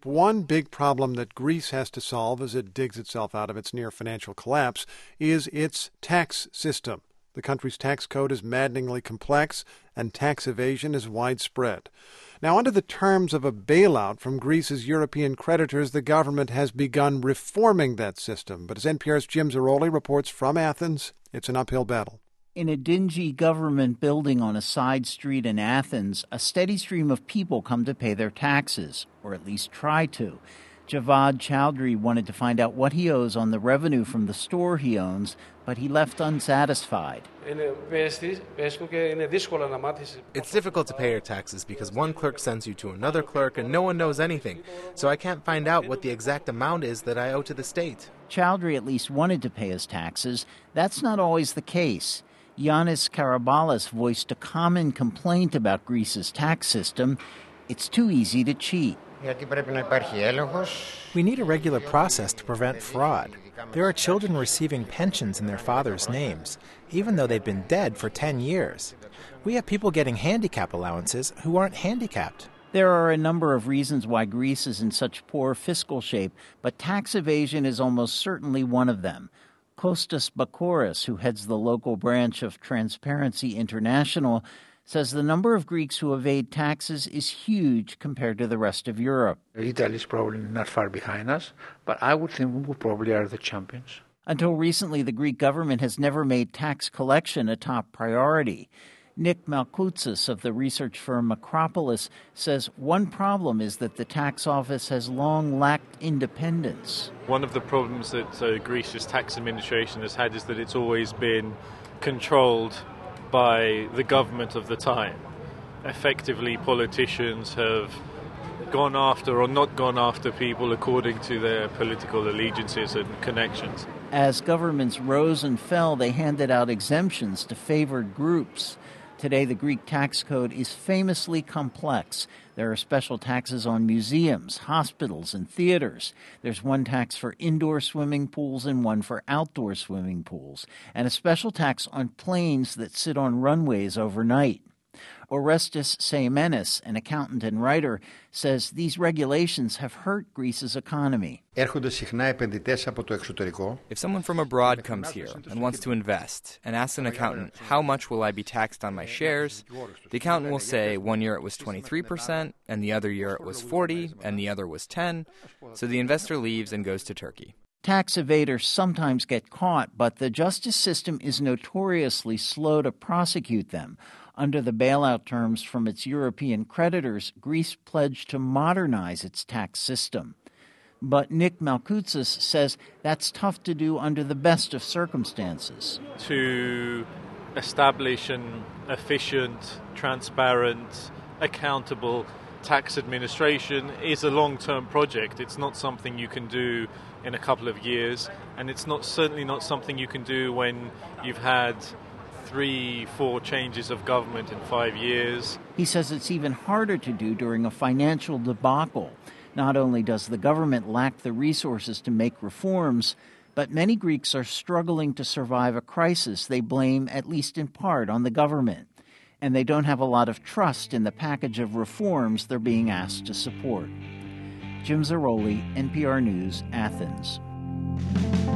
one big problem that Greece has to solve as it digs itself out of its near financial collapse is its tax system. The country's tax code is maddeningly complex, and tax evasion is widespread. Now, under the terms of a bailout from Greece's European creditors, the government has begun reforming that system. But as NPR's Jim Zarroli reports from Athens, it's an uphill battle. In a dingy government building on a side street in Athens, a steady stream of people come to pay their taxes, or at least try to. Javad Chowdhury wanted to find out what he owes on the revenue from the store he owns, but he left unsatisfied. It's difficult to pay your taxes because one clerk sends you to another clerk and no one knows anything, so I can't find out what the exact amount is that I owe to the state. Chowdhury at least wanted to pay his taxes. That's not always the case. Yanis Karabalis voiced a common complaint about Greece's tax system. It's too easy to cheat. We need a regular process to prevent fraud. There are children receiving pensions in their fathers' names, even though they've been dead for 10 years. We have people getting handicap allowances who aren't handicapped. There are a number of reasons why Greece is in such poor fiscal shape, but tax evasion is almost certainly one of them. Kostas Bakouras, who heads the local branch of Transparency International, says the number of Greeks who evade taxes is huge compared to the rest of Europe. Italy is probably not far behind us, but I would think we probably are the champions. Until recently, the Greek government has never made tax collection a top priority. Nick Malkoutsis of the research firm Acropolis says one problem is that the tax office has long lacked independence. One of the problems that Greece's tax administration has had is that it's always been controlled by the government of the time. Effectively, politicians have gone after or not gone after people according to their political allegiances and connections. As governments rose and fell, they handed out exemptions to favored groups. Today, the Greek tax code is famously complex. There are special taxes on museums, hospitals, and theaters. There's one tax for indoor swimming pools and one for outdoor swimming pools, and a special tax on planes that sit on runways overnight. Orestes Seimenis, an accountant and writer, says these regulations have hurt Greece's economy. If someone from abroad comes here and wants to invest and asks an accountant, how much will I be taxed on my shares? The accountant will say 1 year it was 23%, and the other year it was 40%, and the other was 10%. So the investor leaves and goes to Turkey. Tax evaders sometimes get caught, but the justice system is notoriously slow to prosecute them. Under the bailout terms from its European creditors, Greece pledged to modernize its tax system. But Nick Malkoutsis says that's tough to do under the best of circumstances. To establish an efficient, transparent, accountable tax administration is a long-term project. It's not something you can do in a couple of years, and it's certainly not something you can do when you've had 3-4 changes of government in 5 years. He says it's even harder to do during a financial debacle. Not only does the government lack the resources to make reforms, but many Greeks are struggling to survive a crisis they blame, at least in part, on the government. And they don't have a lot of trust in the package of reforms they're being asked to support. Jim Zarroli, NPR News, Athens.